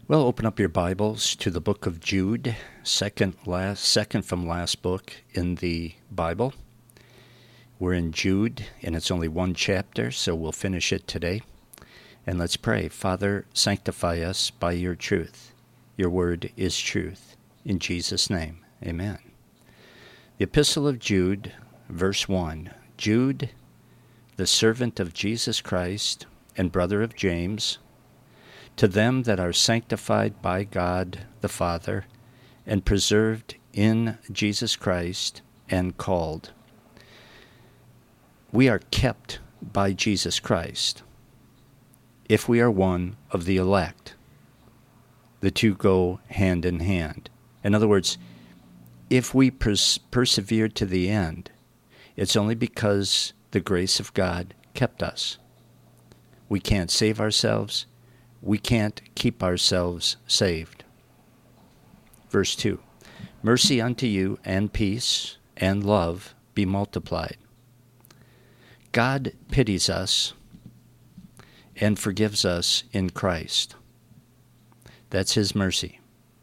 Well, open up your Bibles to the book of Jude, second from last book in the Bible. We're in Jude, and it's only one chapter, so we'll finish it today. And let's pray. Father, sanctify us by your truth. Your word is truth. In Jesus' name, amen. The Epistle of Jude, verse 1. Jude, the servant of Jesus Christ and brother of James, to them that are sanctified by God the Father, and preserved in Jesus Christ, and called. We are kept by Jesus Christ if we are one of the elect. The two go hand in hand. In other words, if we persevere to the end, it's only because the grace of God kept us. We can't save ourselves. We can't keep ourselves saved. Verse 2. Mercy unto you, and peace, and love be multiplied. God pities us and forgives us in Christ. That's His mercy.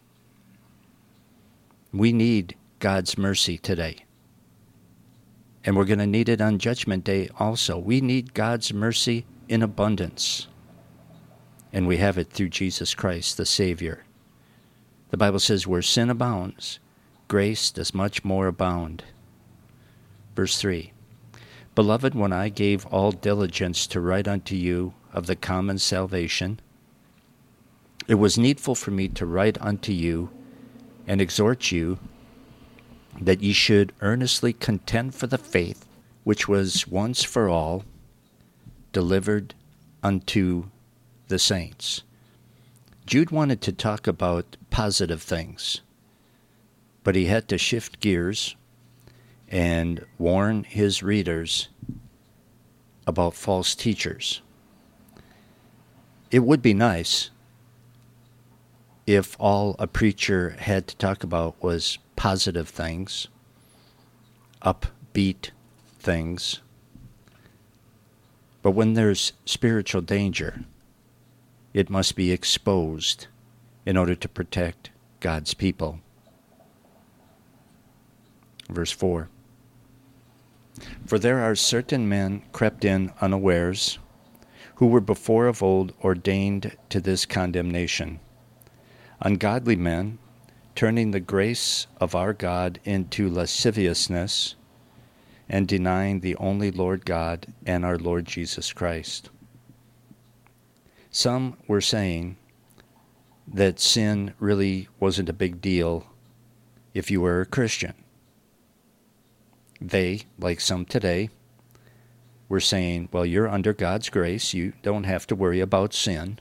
We need God's mercy today. And we're going to need it on Judgment Day also. We need God's mercy in abundance. And we have it through Jesus Christ, the Savior. The Bible says, where sin abounds, grace does much more abound. Verse 3. Beloved, when I gave all diligence to write unto you of the common salvation, it was needful for me to write unto you and exhort you that ye should earnestly contend for the faith which was once for all delivered unto the saints. Jude wanted to talk about positive things, but he had to shift gears and warn his readers about false teachers. It would be nice if all a preacher had to talk about was positive things, upbeat things. But when there's spiritual danger, it must be exposed in order to protect God's people. Verse 4. For there are certain men crept in unawares, who were before of old ordained to this condemnation, ungodly men, turning the grace of our God into lasciviousness, and denying the only Lord God and our Lord Jesus Christ. Some were saying that sin really wasn't a big deal if you were a Christian. They, like some today, were saying, well, you're under God's grace. You don't have to worry about sin.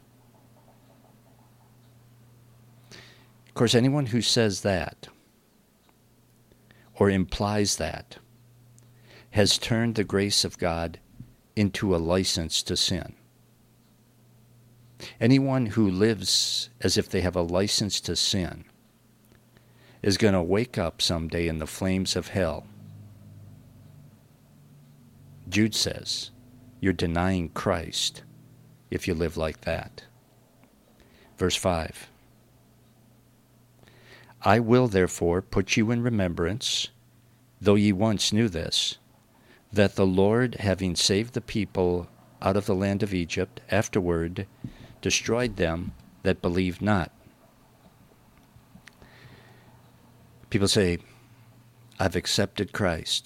Of course, anyone who says that or implies that has turned the grace of God into a license to sin. Anyone who lives as if they have a license to sin is going to wake up someday in the flames of hell. Jude says, you're denying Christ if you live like that. Verse 5. I will therefore put you in remembrance, though ye once knew this, that the Lord, having saved the people out of the land of Egypt, afterward destroyed them that believed not. People say, I've accepted Christ.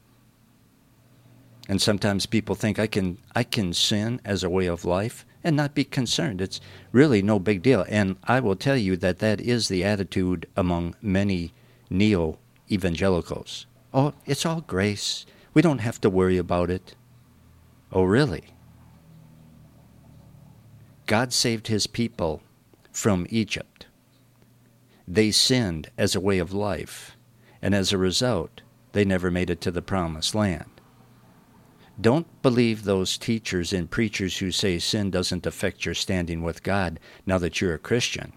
And sometimes people think I can sin as a way of life and not be concerned. It's really no big deal. And I will tell you that that is the attitude among many neo-evangelicals. Oh, it's all grace. We don't have to worry about it. Oh, really? God saved His people from Egypt. They sinned as a way of life, and as a result, they never made it to the promised land. Don't believe those teachers and preachers who say sin doesn't affect your standing with God now that you're a Christian.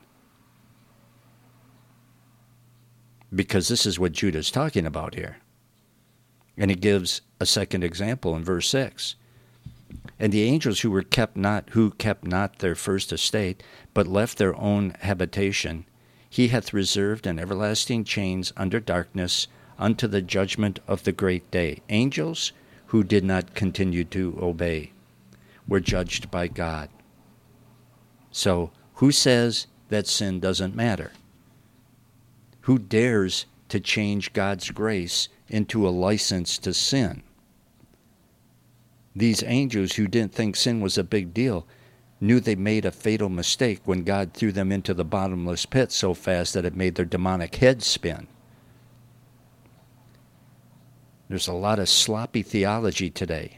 Because this is what Jude is talking about here. And he gives a second example in verse 6. And the angels who kept not their first estate, but left their own habitation, he hath reserved in everlasting chains under darkness unto the judgment of the great day. Angels who did not continue to obey were judged by God. So, who says that sin doesn't matter? Who dares to change God's grace into a license to sin? These angels who didn't think sin was a big deal knew they made a fatal mistake when God threw them into the bottomless pit so fast that it made their demonic heads spin. There's a lot of sloppy theology today.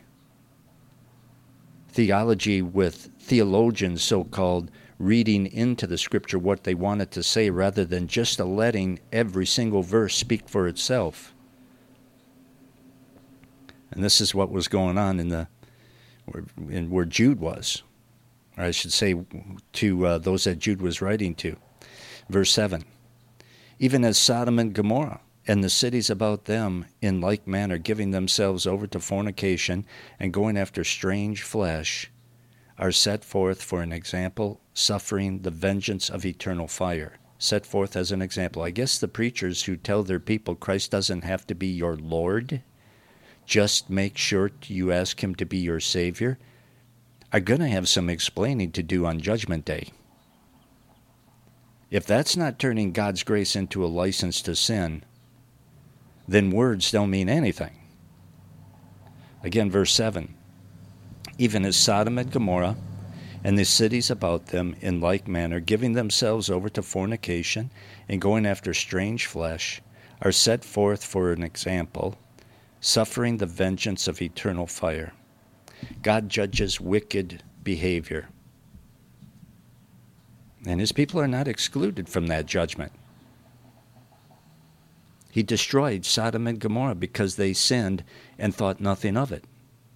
Theology with theologians, so-called, reading into the Scripture what they wanted to say rather than just letting every single verse speak for itself. And this is what was going on in where Jude was. Or I should say to those that Jude was writing to. Verse 7. Even as Sodom and Gomorrah and the cities about them in like manner, giving themselves over to fornication and going after strange flesh, are set forth for an example, suffering the vengeance of eternal fire. Set forth as an example. I guess the preachers who tell their people Christ doesn't have to be your Lord, just make sure you ask him to be your Savior, are going to have some explaining to do on Judgment Day. If that's not turning God's grace into a license to sin, then words don't mean anything. Again, verse 7. Even as Sodom and Gomorrah and the cities about them in like manner, giving themselves over to fornication and going after strange flesh, are set forth for an example, suffering the vengeance of eternal fire. God judges wicked behavior. And his people are not excluded from that judgment. He destroyed Sodom and Gomorrah because they sinned and thought nothing of it.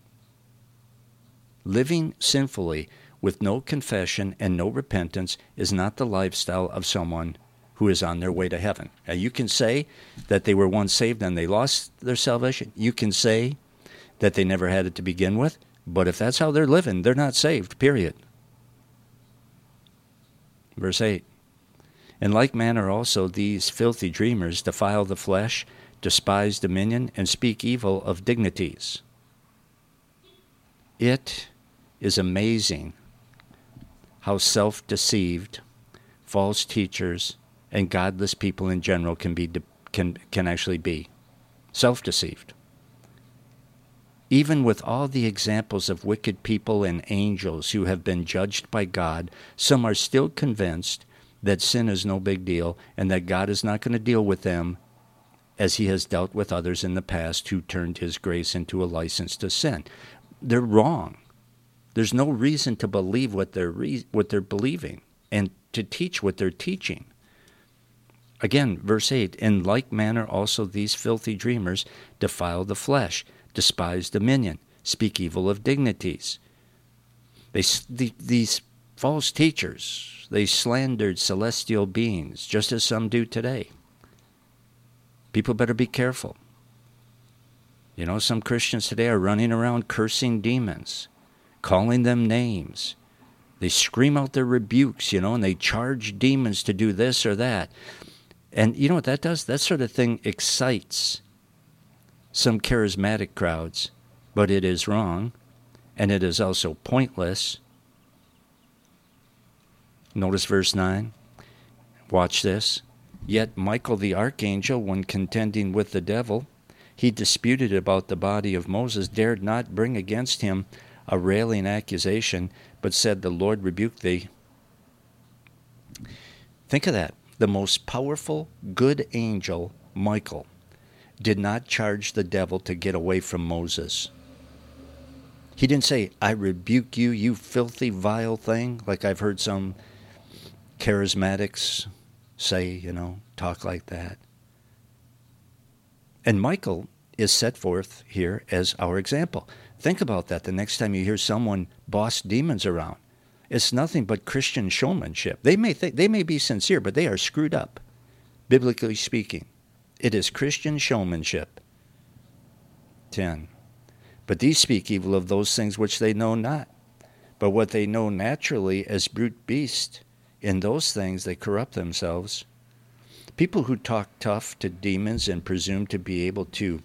Living sinfully with no confession and no repentance is not the lifestyle of someone who is on their way to heaven. Now, you can say that they were once saved and they lost their salvation. You can say that they never had it to begin with. But if that's how they're living, they're not saved, period. Verse 8. In like manner also these filthy dreamers defile the flesh, despise dominion, and speak evil of dignities. It is amazing how self-deceived false teachers and godless people in general can actually be. Self-deceived. Even with all the examples of wicked people and angels who have been judged by God, some are still convinced that sin is no big deal and that God is not going to deal with them as he has dealt with others in the past who turned his grace into a license to sin. They're wrong. There's no reason to believe what they're believing and to teach what they're teaching. Again, verse 8, in like manner also these filthy dreamers defile the flesh, despise dominion, speak evil of dignities. These false teachers, they slandered celestial beings, just as some do today. People better be careful. You know, some Christians today are running around cursing demons, calling them names. They scream out their rebukes, and they charge demons to do this or that. And you know what that does? That sort of thing excites some charismatic crowds, but it is wrong, and it is also pointless. Notice verse 9. Watch this. Yet Michael the archangel, when contending with the devil, he disputed about the body of Moses, dared not bring against him a railing accusation, but said, the Lord rebuke thee. Think of that. The most powerful, good angel, Michael, did not charge the devil to get away from Moses. He didn't say, I rebuke you, you filthy, vile thing, like I've heard some charismatics say, talk like that. And Michael is set forth here as our example. Think about that the next time you hear someone boss demons around. It's nothing but Christian showmanship. They may be sincere, but they are screwed up, biblically speaking. It is Christian showmanship. 10. But these speak evil of those things which they know not. But what they know naturally as brute beasts, in those things they corrupt themselves. People who talk tough to demons and presume to be able to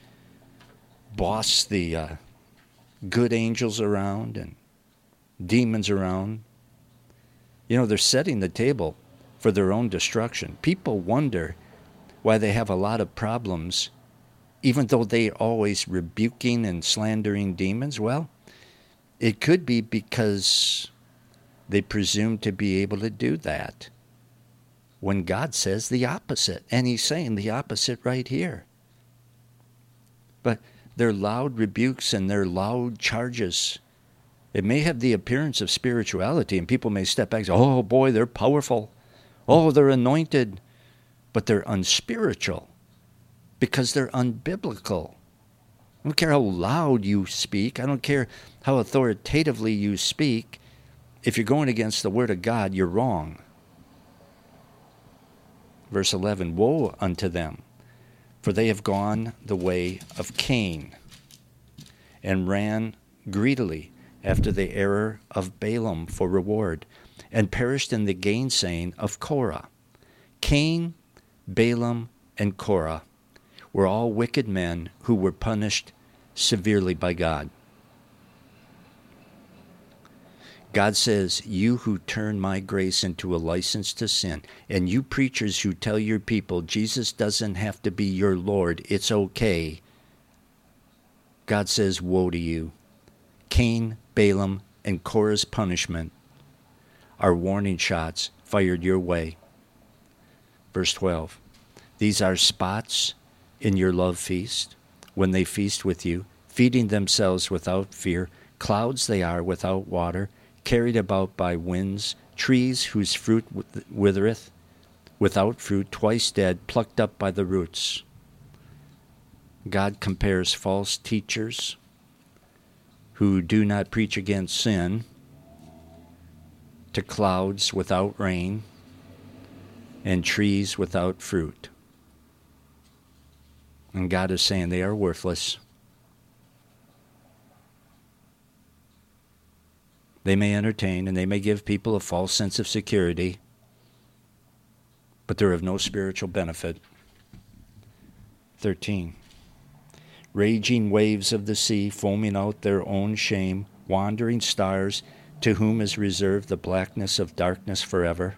boss the good angels around and demons around, they're setting the table for their own destruction. People wonder why they have a lot of problems, even though they're always rebuking and slandering demons. Well, it could be because they presume to be able to do that when God says the opposite. And he's saying the opposite right here. But their loud rebukes and their loud charges, it may have the appearance of spirituality, and people may step back and say, oh boy, they're powerful. Oh, they're anointed. But they're unspiritual because they're unbiblical. I don't care how loud you speak. I don't care how authoritatively you speak. If you're going against the word of God, you're wrong. Verse 11, woe unto them, for they have gone the way of Cain, and ran greedily after the error of Balaam for reward, and perished in the gainsaying of Korah. Cain, Balaam, and Korah were all wicked men who were punished severely by God. God says, you who turn my grace into a license to sin, and you preachers who tell your people Jesus doesn't have to be your Lord, it's okay. God says, woe to you. Cain, Balaam, and Korah's punishment are warning shots fired your way. Verse 12, these are spots in your love feast, when they feast with you, feeding themselves without fear. Clouds they are without water, carried about by winds, trees whose fruit withereth, without fruit, twice dead, plucked up by the roots. God compares false teachers who do not preach against sin to clouds without rain and trees without fruit. And God is saying they are worthless. They may entertain and they may give people a false sense of security, but they're of no spiritual benefit. 13. Raging waves of the sea, foaming out their own shame, wandering stars, to whom is reserved the blackness of darkness forever.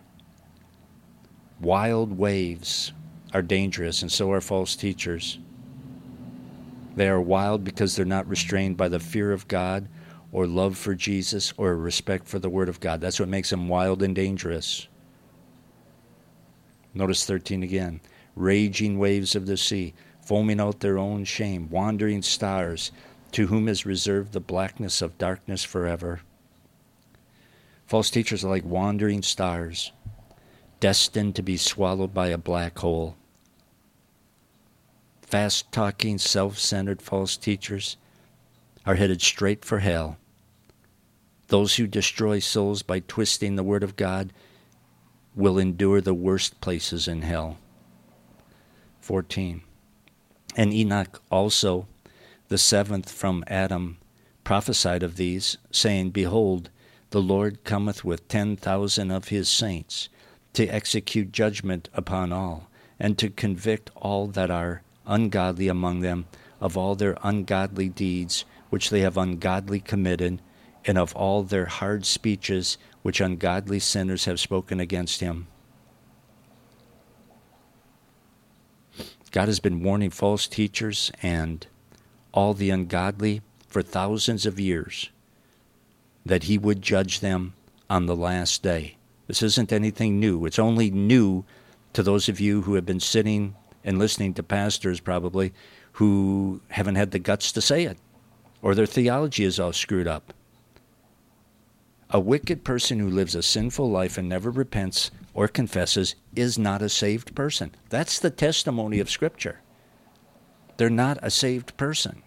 Wild waves are dangerous, and so are false teachers. They are wild because they're not restrained by the fear of God or love for Jesus or respect for the Word of God. That's what makes them wild and dangerous. Notice 13 again. Raging waves of the sea, foaming out their own shame, wandering stars, to whom is reserved the blackness of darkness forever. False teachers are like wandering stars, destined to be swallowed by a black hole. Fast-talking, self-centered false teachers are headed straight for hell. Those who destroy souls by twisting the Word of God will endure the worst places in hell. 14. And Enoch also, the seventh from Adam, prophesied of these, saying, behold, the Lord cometh with 10,000 of his saints, to execute judgment upon all, and to convict all that are ungodly among them of all their ungodly deeds which they have ungodly committed, and of all their hard speeches which ungodly sinners have spoken against him. God has been warning false teachers and all the ungodly for thousands of years that he would judge them on the last day. This isn't anything new. It's only new to those of you who have been sitting and listening to pastors probably who haven't had the guts to say it, or their theology is all screwed up. A wicked person who lives a sinful life and never repents or confesses is not a saved person. That's the testimony of Scripture. They're not a saved person.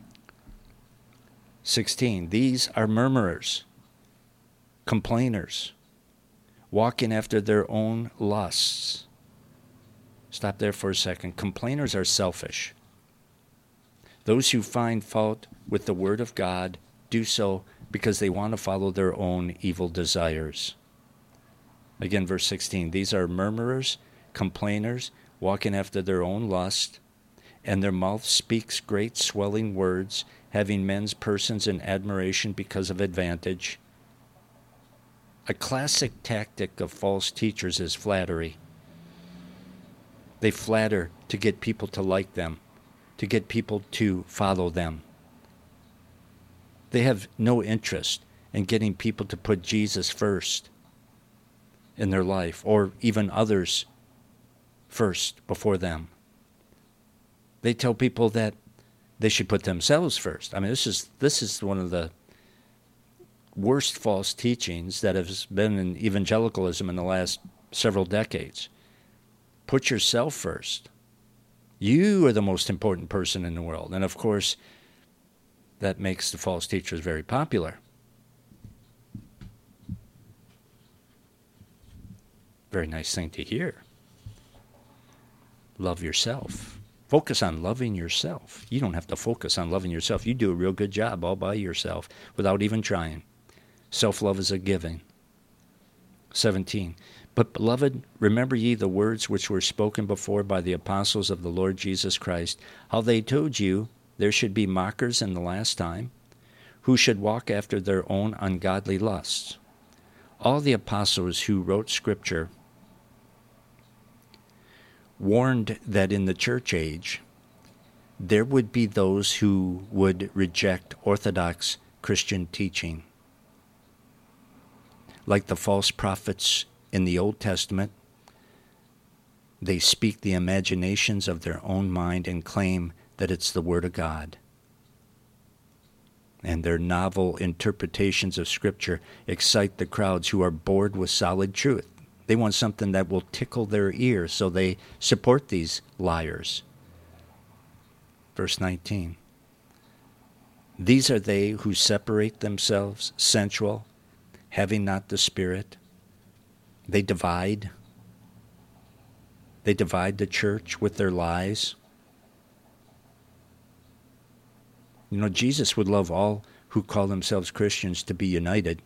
16. These are murmurers, complainers, walking after their own lusts. Stop there for a second. Complainers are selfish. Those who find fault with the word of God do so because they want to follow their own evil desires. Again, verse 16, these are murmurers, complainers, walking after their own lust, and their mouth speaks great swelling words, having men's persons in admiration because of advantage. A classic tactic of false teachers is flattery. They flatter to get people to like them, to get people to follow them. They have no interest in getting people to put Jesus first in their life, or even others first before them. They tell people that they should put themselves first. I mean, this is one of the worst false teachings that has been in evangelicalism in the last several decades. Put yourself first. You are the most important person in the world. And of course, that makes the false teachers very popular. Very nice thing to hear. Love yourself. Focus on loving yourself. You don't have to focus on loving yourself. You do a real good job all by yourself without even trying. Self-love is a giving. 17. But, beloved, remember ye the words which were spoken before by the apostles of the Lord Jesus Christ, how they told you there should be mockers in the last time, who should walk after their own ungodly lusts. All the apostles who wrote Scripture warned that in the church age, there would be those who would reject orthodox Christian teaching. Like the false prophets in the Old Testament, they speak the imaginations of their own mind and claim that it's the Word of God. And their novel interpretations of Scripture excite the crowds who are bored with solid truth. They want something that will tickle their ear, so they support these liars. Verse 19. These are they who separate themselves, sensual, having not the Spirit. They divide. They divide the church with their lies. You know, Jesus would love all who call themselves Christians to be united.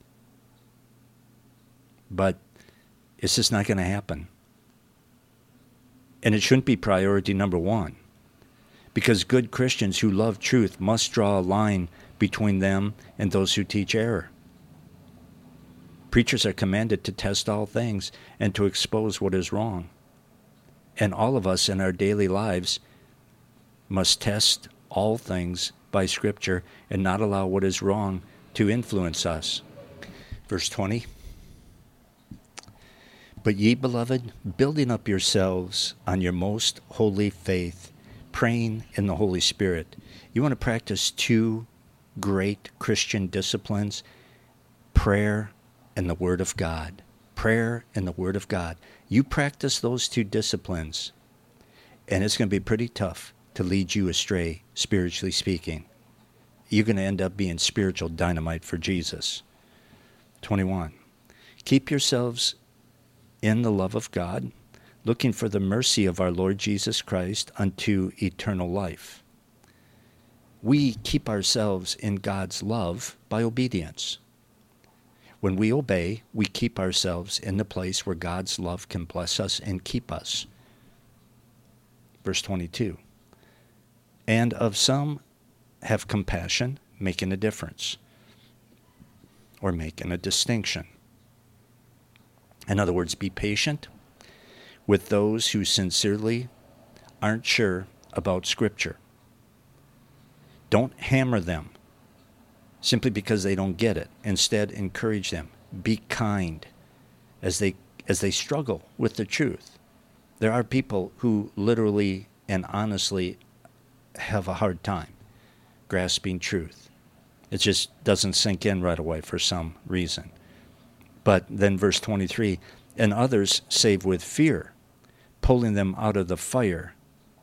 But it's just not going to happen. And it shouldn't be priority number one. Because good Christians who love truth must draw a line between them and those who teach error. Preachers are commanded to test all things and to expose what is wrong. And all of us in our daily lives must test all things by Scripture and not allow what is wrong to influence us. Verse 20. But ye, beloved, building up yourselves on your most holy faith, praying in the Holy Spirit. You want to practice two great Christian disciplines, prayer and the Word of God. Prayer and the Word of God. You practice those two disciplines, and it's going to be pretty tough to lead you astray, spiritually speaking. You're going to end up being spiritual dynamite for Jesus. 21. Keep yourselves in the love of God, looking for the mercy of our Lord Jesus Christ unto eternal life. We keep ourselves in God's love by obedience. When we obey, we keep ourselves in the place where God's love can bless us and keep us. Verse 22. And of some have compassion, making a difference, or making a distinction. In other words, be patient with those who sincerely aren't sure about Scripture. Don't hammer them simply because they don't get it. Instead, encourage them. Be kind as they struggle with the truth. There are people who literally and honestly have a hard time grasping truth. It just doesn't sink in right away for some reason. But then verse 23, and others save with fear, pulling them out of the fire.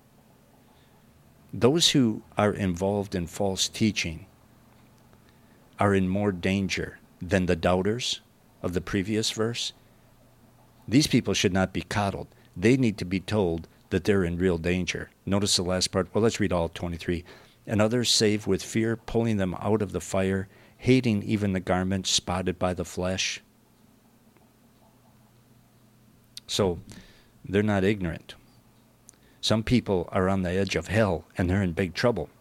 Those who are involved in false teaching are in more danger than the doubters of the previous verse. These people should not be coddled. They need to be told that they're in real danger. Notice the last part. Well, let's read all 23. and others save with fear, pulling them out of the fire, hating even the garments spotted by the flesh. So they're not ignorant. Some people are on the edge of hell, and they're in big trouble.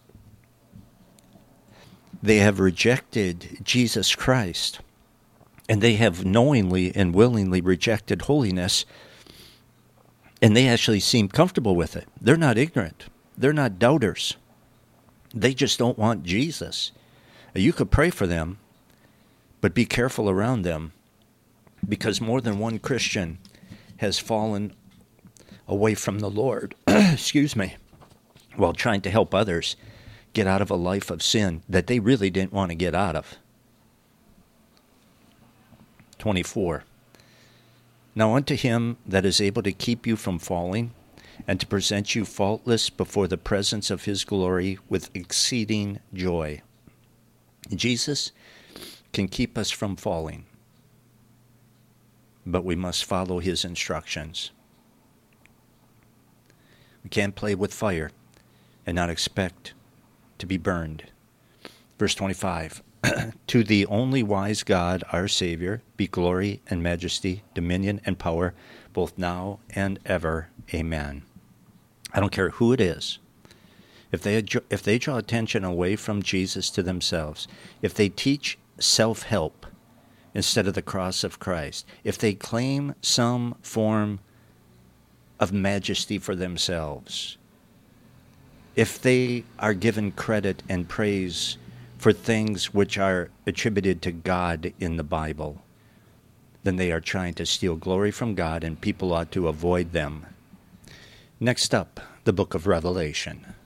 They have rejected Jesus Christ, and they have knowingly and willingly rejected holiness, and they actually seem comfortable with it. They're not ignorant. They're not doubters. They just don't want Jesus. You could pray for them, but be careful around them, because more than one Christian has fallen away from the Lord, excuse me, while trying to help others get out of a life of sin that they really didn't want to get out of. 24. Now unto him that is able to keep you from falling, and to present you faultless before the presence of his glory with exceeding joy. Jesus can keep us from falling, but we must follow his instructions. We can't play with fire and not expect to be burned. Verse 25, to the only wise God, our Savior, be glory and majesty, dominion and power, both now and ever. Amen. I don't care who it is. If they draw attention away from Jesus to themselves, if they teach self-help instead of the cross of Christ, if they claim some form of majesty for themselves, if they are given credit and praise for things which are attributed to God in the Bible, then they are trying to steal glory from God, and people ought to avoid them. Next up, the book of Revelation.